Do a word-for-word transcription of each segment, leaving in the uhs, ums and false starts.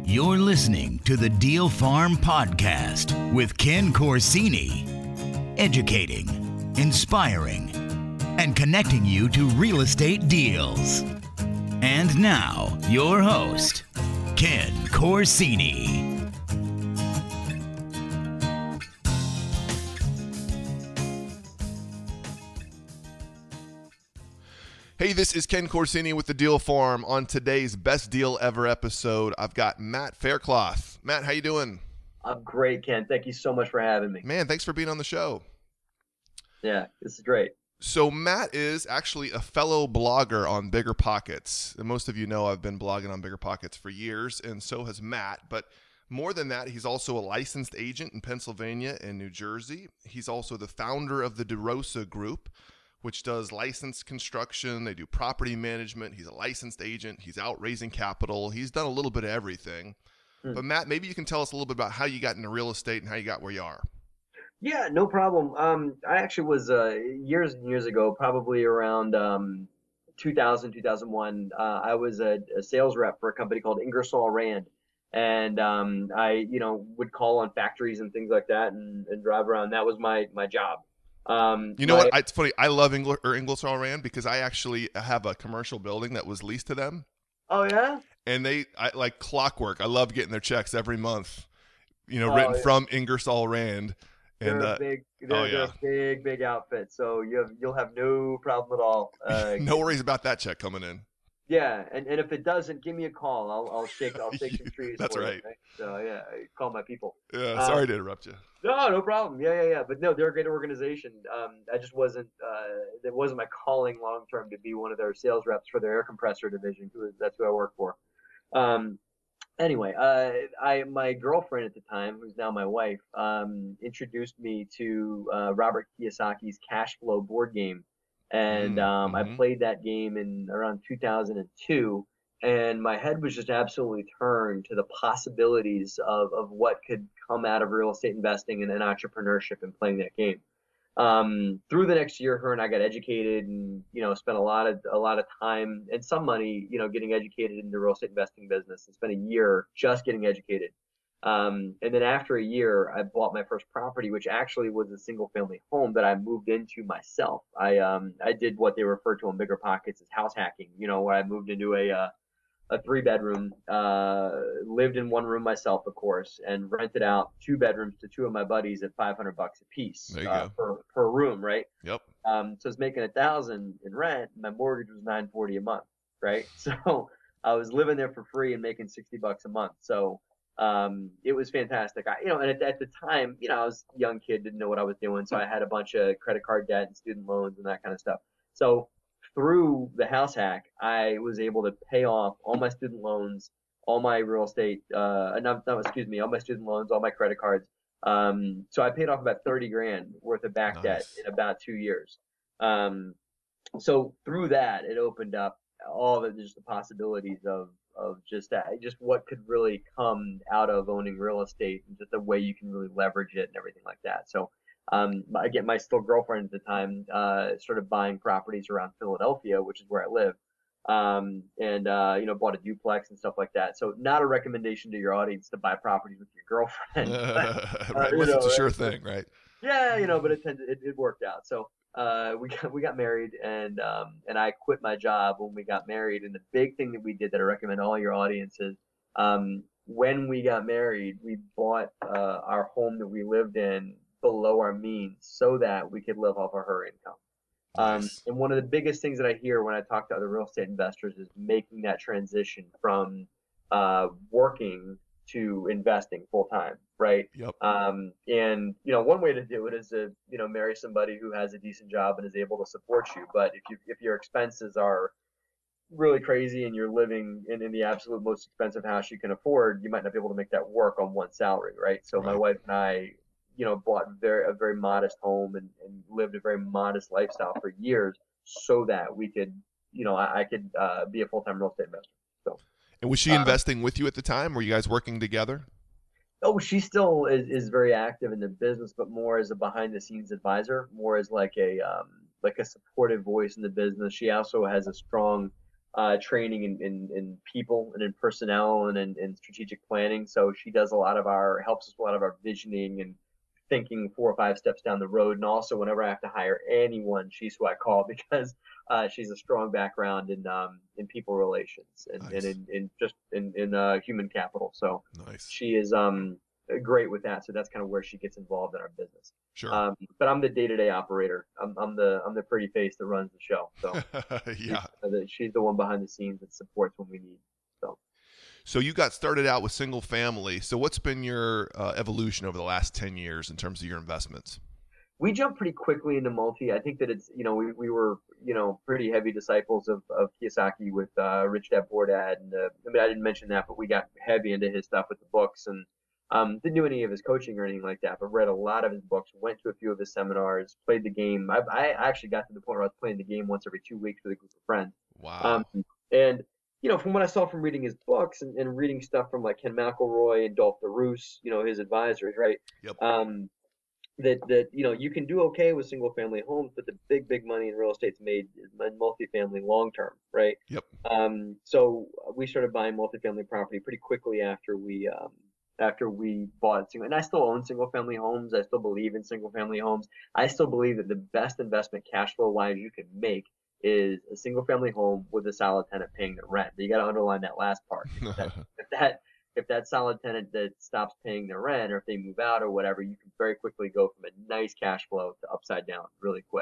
You're listening to the Deal Farm Podcast with Ken Corsini. Educating, inspiring, and connecting you to real estate deals. And now, your host, Ken Corsini. Hey, this is Ken Corsini with the Deal Farm. On today's Best Deal Ever episode, I've got Matt Faircloth. Matt, how you doing? I'm great, Ken. Thank you so much for having me. Man, thanks for being on the show. Yeah, this is great. So Matt is actually a fellow blogger on Bigger Pockets. And most of you know I've been blogging on Bigger Pockets for years, and so has Matt. But more than that, he's also a licensed agent in Pennsylvania and New Jersey. He's also the founder of the DeRosa Group, which does licensed construction. They do property management. He's a licensed agent. He's out raising capital. He's done a little bit of everything. Hmm. But Matt, maybe you can tell us a little bit about how you got into real estate and how you got where you are. Yeah, no problem. Um, I actually was uh, years and years ago, probably around um, two thousand, two thousand one. Uh, I was a, a sales rep for a company called Ingersoll Rand. And um, I, you know, would call on factories and things like that and, and drive around. That was my, my job. Um, you know my, what? It's funny. I love Ingl- or Ingersoll Rand because I actually have a commercial building that was leased to them. Oh yeah. And they I, like clockwork. I love getting their checks every month. You know, oh, written yeah. from Ingersoll Rand. They're And a uh, big, they're, oh, yeah. they're a big, big outfit. So you have, you'll have no problem at all. Uh, no worries about that check coming in. Yeah, and, and if it doesn't, give me a call. I'll I'll shake I'll shake some trees. That's for right. You, right. So yeah, I call my people. Yeah, sorry um, to interrupt you. No, no problem. Yeah, yeah, yeah. But no, they're a great organization. Um, I just wasn't. Uh, it wasn't my calling long term to be one of their sales reps for their air compressor division. Who that's who I work for. Um, anyway, uh, I my girlfriend at the time, who's now my wife, um, introduced me to uh, Robert Kiyosaki's Cash Flow board game. And um, mm-hmm. I played that game in around two thousand two, and my head was just absolutely turned to the possibilities of, of what could come out of real estate investing and, and entrepreneurship and playing that game. Um, through the next year, her and I got educated, and you know, spent a lot of a lot of time and some money, you know, getting educated in the real estate investing business. And spent a year just getting educated. Um, and then after a year, I bought my first property, which actually was a single family home that I moved into myself. I, um, I did what they refer to in Bigger Pockets as house hacking, you know, where I moved into a, uh, a three bedroom, uh, lived in one room myself, of course, and rented out two bedrooms to two of my buddies at five hundred bucks a piece there you uh, go. per, per room. Right. Yep. Um, so I was making a thousand in rent. And my mortgage was nine forty a month. Right. So I was living there for free and making sixty bucks a month. So, Um, it was fantastic. I, you know, and at, at the time, you know, I was a young kid, didn't know what I was doing. So I had a bunch of credit card debt and student loans and that kind of stuff. So through the house hack, I was able to pay off all my student loans, all my real estate, uh, no, no, excuse me, all my student loans, all my credit cards. Um, so I paid off about thirty grand worth of back nice. debt in about two years. Um, so through that, it opened up all the, just the possibilities of, of just that, just what could really come out of owning real estate and just the way you can really leverage it and everything like that. So, um, again, my still girlfriend at the time, uh, started buying properties around Philadelphia, which is where I live. Um, and, uh, you know, bought a duplex and stuff like that. So not a recommendation to your audience to buy properties with your girlfriend. But, right. Uh, Unless it's know, a sure right? thing, right? Yeah. You know, but it tended, it, it worked out. So, Uh, we got we got married, and um, and I quit my job when we got married. And the big thing that we did that I recommend all your audiences, um, when we got married, we bought uh, our home that we lived in below our means so that we could live off of her income. Um, nice. And one of the biggest things that I hear when I talk to other real estate investors is making that transition from uh, working to investing full time, right? Yep. Um, and you know, one way to do it is to you know marry somebody who has a decent job and is able to support you. But if you if your expenses are really crazy and you're living in, in the absolute most expensive house you can afford, you might not be able to make that work on one salary, right? So right. my wife and I, you know, bought very a very modest home and, and lived a very modest lifestyle for years so that we could, you know, I, I could uh, be a full time real estate investor. So. And was she um, investing with you at the time? Were you guys working together? Oh, she still is, is very active in the business, but more as a behind the scenes advisor, more as like a um, like a supportive voice in the business. She also has a strong uh, training in, in, in people and in personnel and in, in strategic planning. So she does a lot of our, helps us with a lot of our visioning and thinking four or five steps down the road. And also whenever I have to hire anyone, she's who I call because uh, she's a strong background in um, in people relations and, Nice. and in, in just in, in uh, human capital. So Nice. she is um, great with that. So that's kind of where she gets involved in our business. Sure. Um, but I'm the day-to-day operator. I'm, I'm the I'm the pretty face that runs the show. So yeah. she's the, she's the one behind the scenes that supports when we need. So. So you got started out with single family. So what's been your uh, evolution over the last ten years in terms of your investments? We jumped pretty quickly into multi. I think that it's, you know, we, we were, you know, pretty heavy disciples of, of Kiyosaki with uh, Rich Dad Poor Dad. And uh, I mean, I didn't mention that, but we got heavy into his stuff with the books and um, didn't do any of his coaching or anything like that, but read a lot of his books, went to a few of his seminars, played the game. I, I actually got to the point where I was playing the game once every two weeks with a group of friends. Wow. Um, and you know, from what I saw from reading his books and, and reading stuff from like Ken McElroy and Dolph DeRoos, you know, his advisors, right? Yep. Um, that, that, you know, you can do okay with single family homes, but the big, big money in real estate's made in multifamily long term, right? Yep. Um, so we started buying multifamily property pretty quickly after we, um, after we bought single, and I still own single family homes. I still believe in single family homes. I still believe that the best investment cash flow wise you can make is a single family home with a solid tenant paying the rent. But you got to underline that last part. If that, if that if that solid tenant that stops paying the rent or if they move out or whatever, you can very quickly go from a nice cash flow to upside down really quick.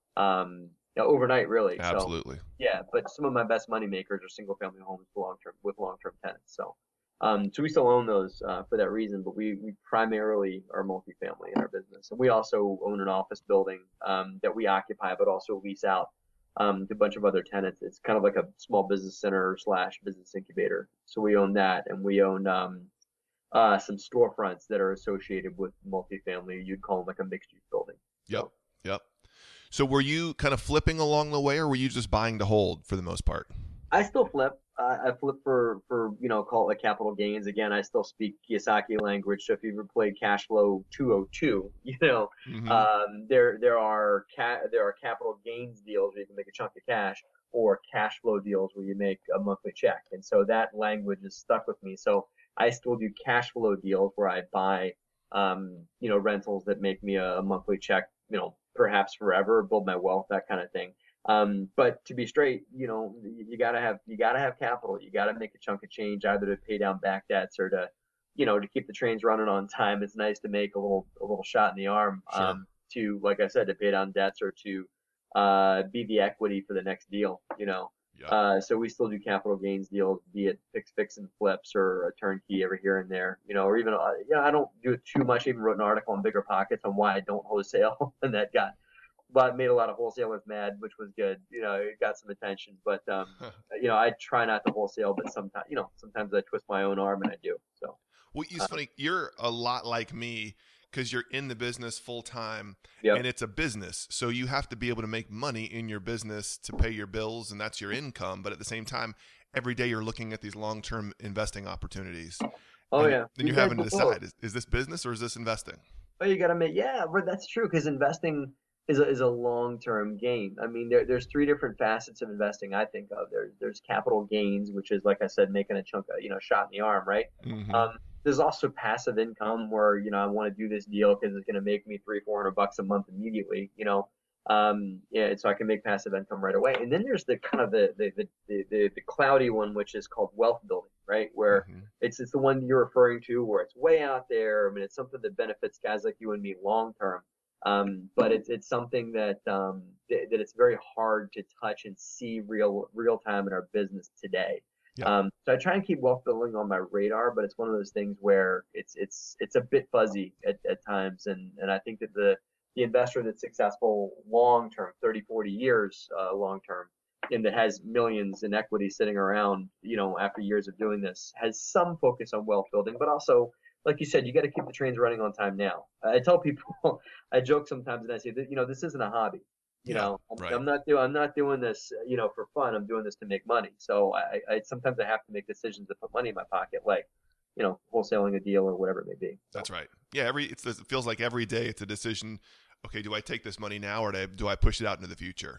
Um, you know, overnight, really. Absolutely. So, yeah, but some of my best money makers are single family homes with long term with long term tenants. So, um, so we still own those uh, for that reason, but we we primarily are multifamily in our business, and we also own an office building um, that we occupy, but also lease out um, to a bunch of other tenants. It's kind of like a small business center slash business incubator. So we own that, and we own um, uh, some storefronts that are associated with multifamily. You'd call them like a mixed use building. Yep. Yep. So were you kind of flipping along the way, or were you just buying to hold for the most part? I still flip. Uh, I flip for, for, you know, call it like capital gains. Again, I still speak Kiyosaki language. So if you've ever played Cash Flow two oh two, you know, Mm-hmm. um, there there are ca- there are capital gains deals where you can make a chunk of cash, or cash flow deals where you make a monthly check. And so that language is stuck with me. So I still do cash flow deals where I buy, um, you know, rentals that make me a, a monthly check, you know, perhaps forever, build my wealth, that kind of thing. Um, but to be straight, you know, you, you gotta have, you gotta have capital. You gotta make a chunk of change either to pay down back debts or to, you know, to keep the trains running on time. It's nice to make a little, a little shot in the arm, Sure. um, to, like I said, to pay down debts or to, uh, be the equity for the next deal, you know? Yeah. Uh, so we still do capital gains deals, be it fix, fix and flips or a turnkey every here and there, you know, or even, uh, you know, I don't do it too much. I even wrote an article on Bigger Pockets on why I don't wholesale, and that got, but made a lot of wholesalers mad, which was good. You know, it got some attention, but, um, you know, I try not to wholesale, but sometimes, you know, sometimes I twist my own arm and I do. So, Well, it's uh, funny. You're a lot like me because you're in the business full time, Yep. and it's a business. So you have to be able to make money in your business to pay your bills, and that's your income. But at the same time, every day you're looking at these long-term investing opportunities. oh and, yeah. And you're You having to guys both. decide, is, is this business or is this investing? Oh, you got to make, yeah, but that's true because investing is a, is a long-term game. I mean, there, there's three different facets of investing I think of. There's, there's capital gains, which is, like I said, making a chunk of, you know, shot in the arm, right? Mm-hmm. Um, there's also passive income where, you know, I want to do this deal because it's going to make me three, four hundred bucks a month immediately, you know. Um, yeah, so I can make passive income right away. And then there's the kind of the the the the, the cloudy one, which is called wealth building, right? Where Mm-hmm. it's it's the one you're referring to, where it's way out there. I mean, it's something that benefits guys like you and me long term. Um, but it's it's something that um th- that it's very hard to touch and see real real time in our business today. Yep. Um, so I try and keep wealth building on my radar, but it's one of those things where it's it's it's a bit fuzzy at, at times, and and I think that the the investor that's successful long term, thirty, forty years uh, long term, and that has millions in equity sitting around, you know, after years of doing this, has some focus on wealth building, but also, like you said, you got to keep the trains running on time now. I tell people, I joke sometimes and I say that, you know, this isn't a hobby. You Yeah, know, I'm, right. I'm not doing, I'm not doing this, you know, for fun. I'm doing this to make money. So I, I sometimes I have to make decisions to put money in my pocket, like, you know, wholesaling a deal or whatever it may be. So, That's right. Yeah, every it's, it feels like every day it's a decision. Okay, do I take this money now or do I, do I push it out into the future?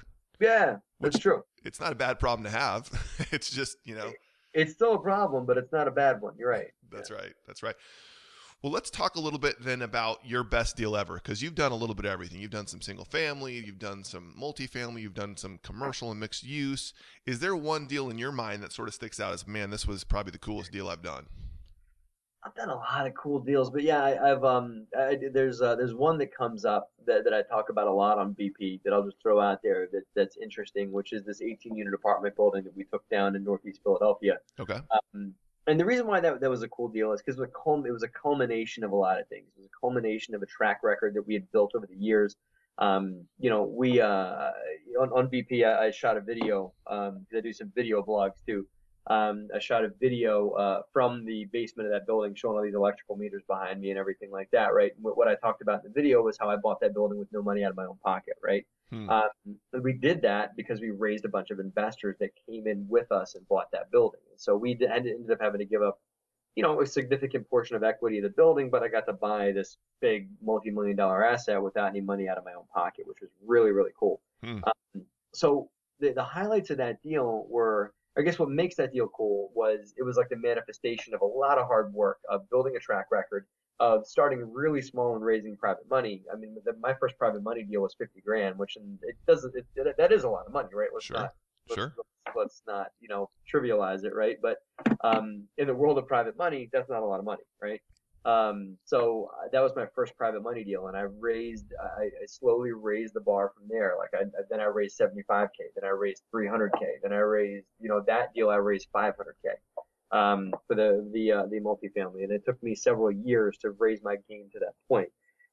Yeah, that's which true. it's not a bad problem to have. It's just, you know, It's still a problem, but it's not a bad one. You're right. that's Yeah. right. That's right. Well, let's talk a little bit then about your best deal ever, because you've done a little bit of everything. You've done some single family, you've done some multifamily, you've done some commercial and mixed use. Is there one deal in your mind that sort of sticks out as, man, this was probably the coolest deal I've done? I've done a lot of cool deals, but yeah, I, I've um, I, there's uh, there's one that comes up that, that I talk about a lot on B P that I'll just throw out there that that's interesting, which is this eighteen unit apartment building that we took down in Northeast Philadelphia. Okay. Um, and the reason why that that was a cool deal is because it, it was a culmination of a lot of things. It was a culmination of a track record that we had built over the years. Um, you know, we uh, on on B P, I, I shot a video. Um, I do some video blogs too. Um, I shot a video uh, from the basement of that building showing all these electrical meters behind me and everything like that, right? What, what I talked about in the video was how I bought that building with no money out of my own pocket, right? Hmm. Um, we did that because we raised a bunch of investors that came in with us and bought that building. So we did, ended up having to give up, you know, a significant portion of equity of the building, but I got to buy this big multi-million dollar asset without any money out of my own pocket, which was really, really cool. Hmm. Um, so the, the highlights of that deal were, I guess what makes that deal cool was it was like the manifestation of a lot of hard work of building a track record of starting really small and raising private money. I mean, the, my first private money deal was fifty grand, which it doesn't, it, it, that is a lot of money, right? Let's Sure. not, let's, Sure. Let's, let's not, you know, trivialize it, right? But um, in the world of private money, that's not a lot of money, right? Um, so uh, that was my first private money deal, and I raised, I, I slowly raised the bar from there. Like I, then I raised seventy-five K, then I raised three hundred K, then I raised, you know, that deal I raised five hundred K, um, for the, the, uh, the multifamily. And it took me several years to raise my game to that point.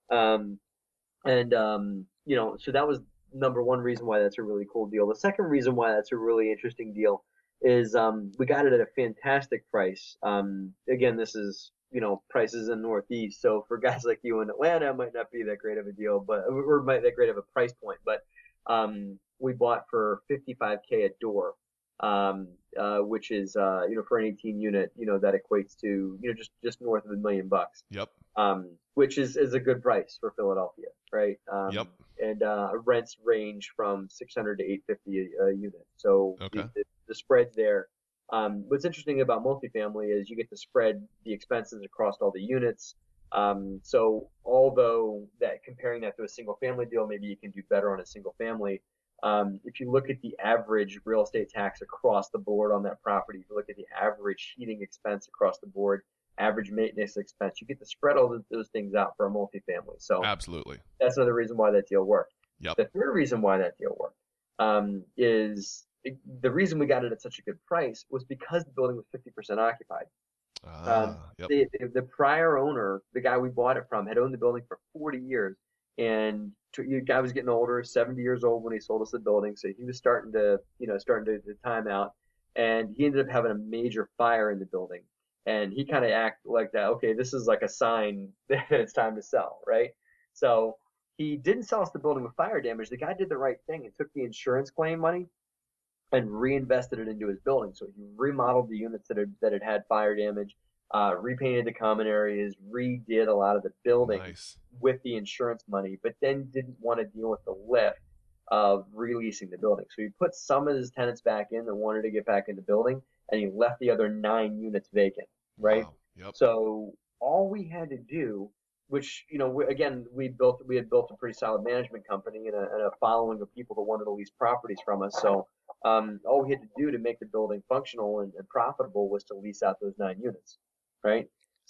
Um, and, um, you know, so that was number one reason why that's a really cool deal. The second reason why that's a really interesting deal is, um, we got it at a fantastic price. Um, again, this is, you know, prices in Northeast. So for guys like you in Atlanta, it might not be that great of a deal, but or might that great of a price point. But um, we bought for fifty-five K a door, um, uh, which is uh, you know, for an eighteen unit, you know, that equates to, you know, just just north of a million bucks. Yep. Um, which is is a good price for Philadelphia, right? Um, Yep. And uh, rents range from six hundred to eight fifty a, a unit. So Okay. the, the spreads there. Um, what's interesting about multifamily is you get to spread the expenses across all the units. Um, so although that comparing that to a single family deal, maybe you can do better on a single family. Um, if you look at the average real estate tax across the board on that property, if you look at the average heating expense across the board, average maintenance expense, you get to spread all those, those things out for a multifamily. So Absolutely. that's another reason why that deal worked. Yep. The third reason why that deal worked um, is it, the reason we got it at such a good price was because the building was fifty percent occupied. Ah, Um, yep. the, the, the prior owner, the guy we bought it from, had owned the building for forty years. And to, the guy was getting older, seventy years old when he sold us the building. So he was starting to, you know, starting to, to time out. And he ended up having a major fire in the building. And he kind of acted like that. Okay, this is like a sign that it's time to sell, right? So he didn't sell us the building with fire damage. The guy did the right thing and took the insurance claim money and reinvested it into his building. So he remodeled the units that had, that had had fire damage, uh, repainted the common areas, redid a lot of the building Nice. with the insurance money, but then didn't want to deal with the lift of releasing the building. So he put some of his tenants back in that wanted to get back in the building, and he left the other nine units vacant, right? Wow. Yep. So all we had to do, which, you know, we, again, we built, we had built a pretty solid management company and a, and a following of people that wanted to lease properties from us. So um, all we had to do to make the building functional and, and profitable was to lease out those nine units, right?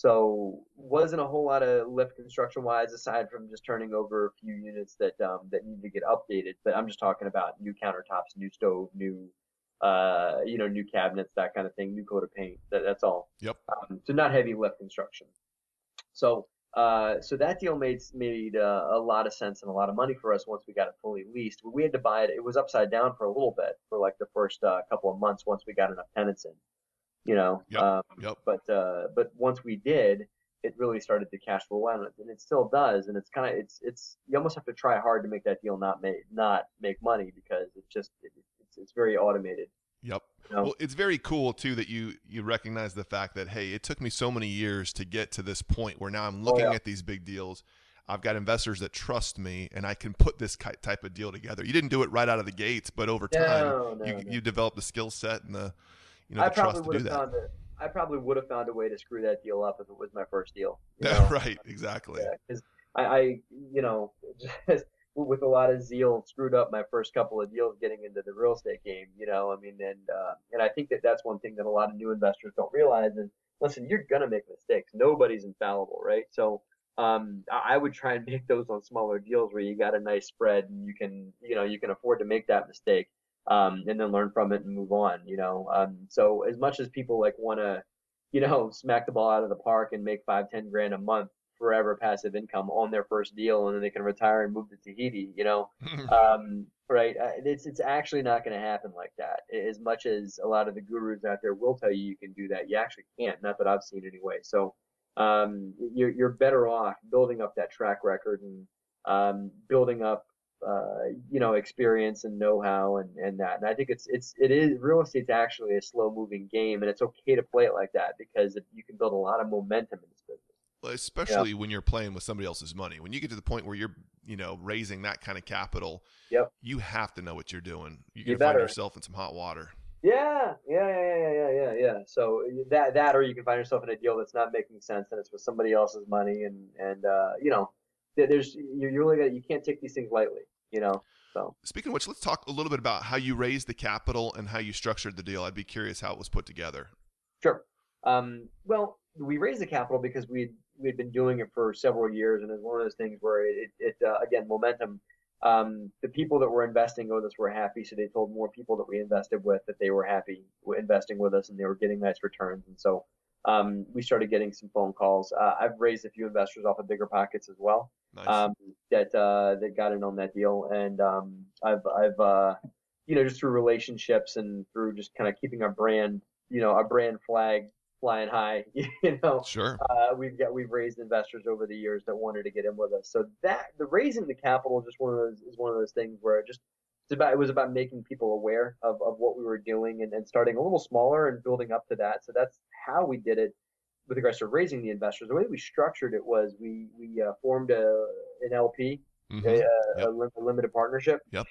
So wasn't a whole lot of lift construction wise, aside from just turning over a few units that um, that need to get updated. But I'm just talking about new countertops, new stove, new uh, you know, new cabinets, that kind of thing, new coat of paint. That, that's all. Yep. Um, so not heavy lift construction. So uh, so that deal made made uh, a lot of sense and a lot of money for us once we got it fully leased. We had to buy it. It was upside down for a little bit for like the first uh, couple of months once we got enough tenants in. You know, Yep. um, Yep. but uh, but once we did, it really started to cash flow out, and it still does. And it's kind of it's it's you almost have to try hard to make that deal not make not make money because it just it, it's it's very automated. Yep. You know? Well, it's very cool too that you you recognize the fact that, hey, it took me so many years to get to this point where now I'm looking Oh, yeah. at these big deals. I've got investors that trust me, and I can put this type of deal together. You didn't do it right out of the gates, but over time, No, no, you no. you developed the skill set and the you know I the probably trust to would do have that. found a, I probably would have found a way to screw that deal up if it was my first deal. You know? Right, exactly. Yeah, because I, I, you know, just with a lot of zeal, screwed up my first couple of deals getting into the real estate game. You know, I mean, and uh, and I think that that's one thing that a lot of new investors don't realize is, listen, you're gonna make mistakes. Nobody's infallible, right? So. Um, I I would try and make those on smaller deals where you got a nice spread and you can, you know, you can afford to make that mistake, um, and then learn from it and move on, you know. Um, so as much as people like want to, you know, smack the ball out of the park and make five, ten grand a month forever passive income on their first deal, and then they can retire and move to Tahiti, you know, um, right? Uh, It's it's actually not going to happen like that. As much as a lot of the gurus out there will tell you you can do that, you actually can't. Not that I've seen anyway. So um, you're you're better off building up that track record and um, building up uh, you know experience and know-how and, and that. And I think it's it's it is real estate's actually a slow-moving game, and it's okay to play it like that because it, you can build a lot of momentum in this business. Well, especially when you're playing with somebody else's money. When you get to the point where you're, you know, raising that kind of capital, Yep. you have to know what you're doing. You're You going to find better. yourself in some hot water. Yeah, yeah, yeah, yeah, yeah, yeah, yeah. So that that, or you can find yourself in a deal that's not making sense and it's with somebody else's money, and and uh, you know, there- there's you you really got you can't take these things lightly, you know. So Speaking of which, let's talk a little bit about how you raised the capital and how you structured the deal. I'd be curious how it was put together. sure. Um, well, we raised the capital because we we'd been doing it for several years, and it's one of those things where it it uh, again momentum. Um, the people that were investing with us were happy, so they told more people that we invested with that they were happy investing with us and they were getting nice returns. And so um, we started getting some phone calls. Uh, I've raised a few investors off of Bigger Pockets as well, Nice. um, that uh, that got in on that deal. And um, I've I've uh, you know just through relationships and through just kind of keeping our brand, you know, our brand flag flying high, you know, Sure. uh, we've got we've raised investors over the years that wanted to get in with us. So that the raising the capital is just one of those is one of those things where it just it's about it was about making people aware of, of what we were doing and, and starting a little smaller and building up to that. So that's how we did it with regards to raising the investors. The way we structured it was we we uh, formed a an L P, Mm-hmm. a, a, Yep. a lim- a limited partnership. Yep.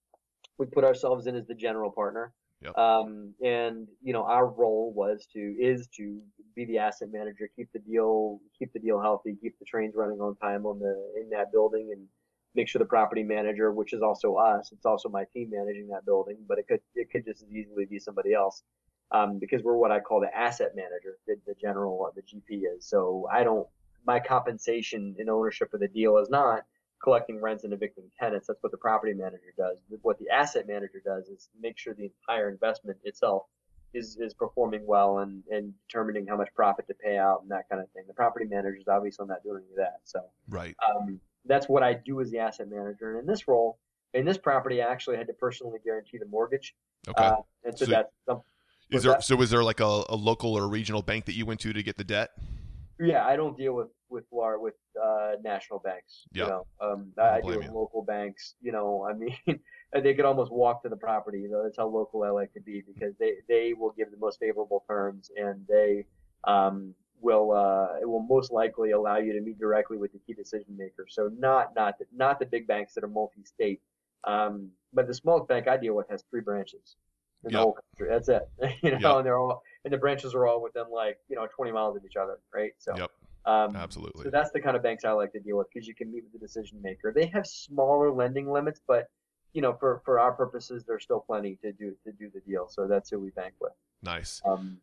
We put ourselves in as the general partner. Yep. Um, and you know, our role was to is to be the asset manager, keep the deal, keep the deal healthy, keep the trains running on time on the in that building, and make sure the property manager, which is also us, it's also my team managing that building, but it could it could just as easily be somebody else, um, because we're what I call the asset manager, the, the general, the G P is. So I don't, my compensation in ownership of the deal is not collecting rents and evicting tenants. That's what the property manager does. What the asset manager does is make sure the entire investment itself is, is performing well and, and determining how much profit to pay out and that kind of thing. The property manager is obviously not doing any of that. So Right. um, that's what I do as the asset manager. And in this role, in this property, I actually had to personally guarantee the mortgage. Okay. Uh, and so, So- that's some, Is what's there that? so is there like a, a local or regional bank that you went to to get the debt? Yeah, I don't deal with with lar- with uh, national banks. Yeah. You know, um, I I, don't I deal blame with you. local banks. You know, I mean, they could almost walk to the property. You know, that's how local I like to be because they they will give the most favorable terms and they um will uh it will most likely allow you to meet directly with the key decision maker. So not not the, not the big banks that are multi-state, um, but the smallest bank I deal with has three branches in the Yep. whole country. That's it. You know, Yep. and they're all and the branches are all within like you know twenty miles of each other, right? So. Yep. Um, Absolutely. So that's the kind of banks I like to deal with because you can meet with the decision maker. They have smaller lending limits, but you know, for, for our purposes, there's still plenty to do to do the deal. So that's who we bank with. Nice. Um,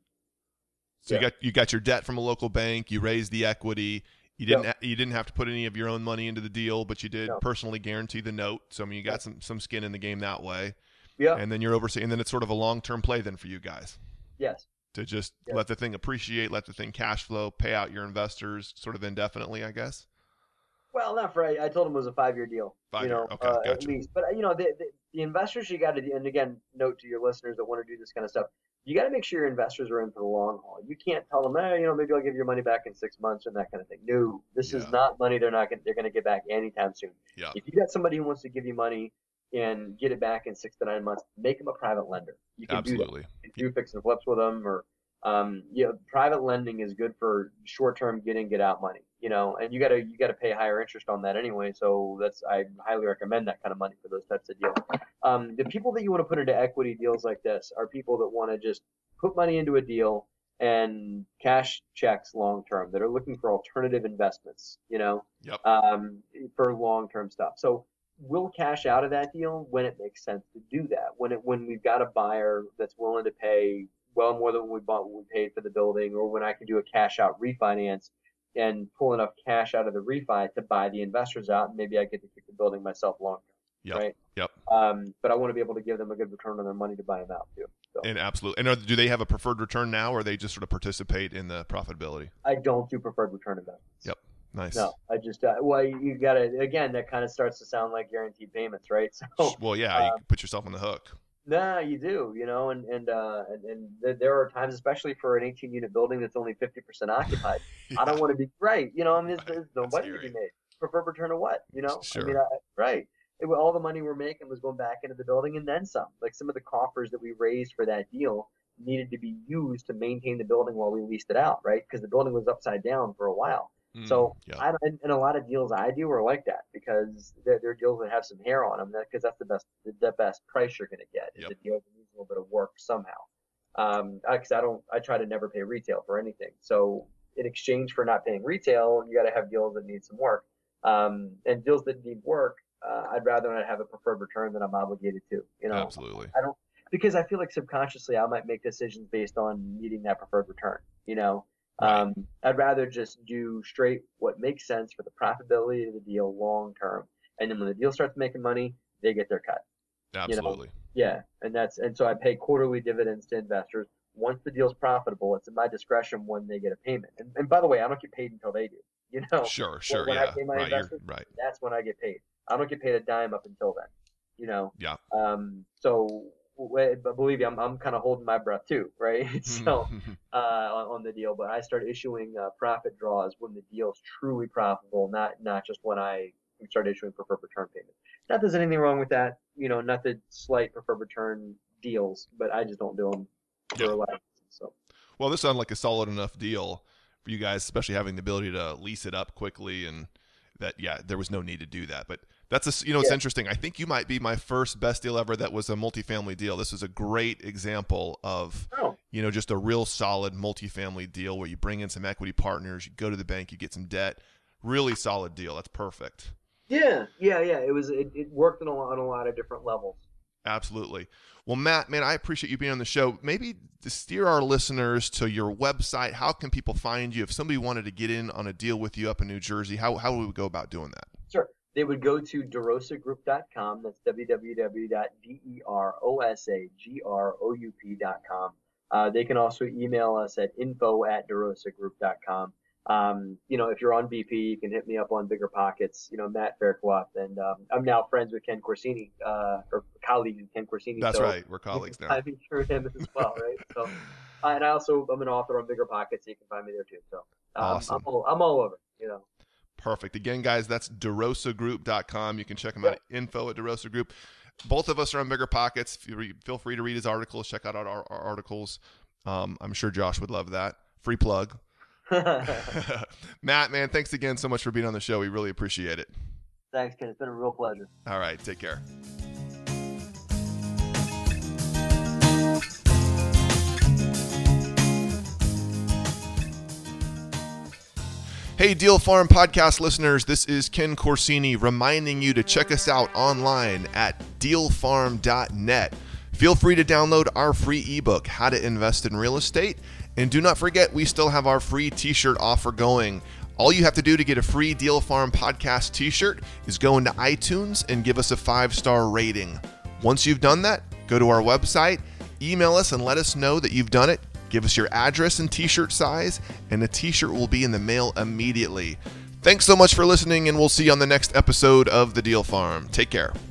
So yeah. you got you got your debt from a local bank. You raised the equity. You didn't Yep. ha- you didn't have to put any of your own money into the deal, but you did No. personally guarantee the note. So I mean, you got Yep. some some skin in the game that way. yeah. And then you're overseeing. And then it's sort of a long term play then for you guys Yes. to just Yes. let the thing appreciate, let the thing cash flow, pay out your investors sort of indefinitely, I guess. Well, not for I, I told them it was a five year deal. Five you year, know, okay, uh, at gotcha. least. But you know, the, the, the investors you got to, and again, note to your listeners that want to do this kind of stuff, you got to make sure your investors are in for the long haul. You can't tell them, hey, you know, maybe I'll give you your money back in six months and that kind of thing. No, this is Yeah. not money they're not going they're going to get back anytime soon. Yeah. If you got somebody who wants to give you money and get it back in six to nine months, make them a private lender. You can do that. Absolutely. You can do fix and flips with them, or Um, you know, private lending is good for short-term get in, get out money, you know, and you gotta you gotta pay higher interest on that anyway. So that's I highly recommend that kind of money for those types of deals. Um, the people that you want to put into equity deals like this are people that want to just put money into a deal and cash checks long term, that are looking for alternative investments, you know, Yep. um, for long term stuff. So we'll cash out of that deal when it makes sense to do that. When it when we've got a buyer that's willing to pay well more than we bought what we paid for the building, or when I can do a cash out refinance and pull enough cash out of the refi to buy the investors out, and maybe I get to keep the building myself long term. Yep. Right. Yep. Um, but I want to be able to give them a good return on their money to buy them out too. So. And absolutely. And are, do they have a preferred return now, or they just sort of participate in the profitability? I don't do preferred return investments. Yep. Nice. No, I just uh, well, you got to again. That kind of starts to sound like guaranteed payments, right? So. Well, yeah, um, you can put yourself on the hook. Nah, you do, you know, and and uh, and, and there are times, especially for an eighteen unit building that's only fifty percent occupied. yeah. I don't want to be right, you know. I mean, there's, there's no money to be made. Preferred return of what, you know? Sure. I mean, I, right. It, all the money we're making was going back into the building and then some. Like some of the coffers that we raised for that deal needed to be used to maintain the building while we leased it out, right? Because the building was upside down for a while. Mm, so, yeah. I, and, and a lot of deals I do are like that because they're, they're deals that have some hair on them. Because that's the best, the, the best price you're going to get. Is yep. a deal that needs a little bit of work somehow. Um, because I don't, I try to never pay retail for anything. So, in exchange for not paying retail, you got to have deals that need some work. Um, and deals that need work, uh, I'd rather not have a preferred return than I'm obligated to. You know, absolutely. I don't because I feel like subconsciously I might make decisions based on needing that preferred return. You know. Um, I'd rather just do straight what makes sense for the profitability of the deal long term, and then when the deal starts making money, they get their cut. Absolutely. You know? Yeah, and that's and so I pay quarterly dividends to investors. Once the deal's profitable, it's at my discretion when they get a payment. And, and by the way, I don't get paid until they do. You know. Sure, sure, when yeah. I pay my right, investors, right. That's when I get paid. I don't get paid a dime up until then. You know. Yeah. Um. So. But believe me, I'm I'm kind of holding my breath too, right? so uh, on, on the deal, but I start issuing uh, profit draws when the deal is truly profitable, not not just when I start issuing preferred return payments. Not that there's anything wrong with that, you know, not the slight preferred return deals, but I just don't do them for yeah. a lot. So. Well, this sounds like a solid enough deal for you guys, especially having the ability to lease it up quickly, and that yeah, there was no need to do that, but. That's a, you know, it's yeah. interesting. I think you might be my first best deal ever that was a multifamily deal. This is a great example of, oh. you know, just a real solid multifamily deal where you bring in some equity partners, you go to the bank, you get some debt. Really solid deal. That's perfect. Yeah, yeah, yeah. It was. It, it worked on a, on a lot of different levels. Absolutely. Well, Matt, man, I appreciate you being on the show. Maybe to steer our listeners to your website. How can people find you? If somebody wanted to get in on a deal with you up in New Jersey, how how would we go about doing that? Sure. They would go to derosa group dot com. That's w w w dot derosa group dot com. Uh, they can also email us at info at derosa group dot com. Um, you know, if you're on B P, you can hit me up on Bigger Pockets, you know, Matt Faircloth. And um, I'm now friends with Ken Corsini, uh, or colleague with Ken Corsini. That's so right. We're colleagues now. I think through him as well, right? So, uh, and I also, I'm an author on Bigger Pockets, so you can find me there too. So um, awesome. I'm all, I'm all over, you know. Perfect. Again, guys, that's derosa group dot com. You can check them out at info at derosa group. Both of us are on Bigger Pockets. Feel free to read his articles. Check out our, our articles. Um, I'm sure Josh would love that. Free plug. Matt, man, thanks again so much for being on the show. We really appreciate it. Thanks, Ken. It's been a real pleasure. All right. Take care. Hey, Deal Farm podcast listeners, this is Ken Corsini reminding you to check us out online at deal farm dot net. Feel free to download our free ebook, How to Invest in Real Estate. And do not forget, we still have our free t-shirt offer going. All you have to do to get a free Deal Farm podcast t-shirt is go into iTunes and give us a five-star rating. Once you've done that, go to our website, email us and let us know that you've done it. Give us your address and t-shirt size, and the t-shirt will be in the mail immediately. Thanks so much for listening, and we'll see you on the next episode of The Deal Farm. Take care.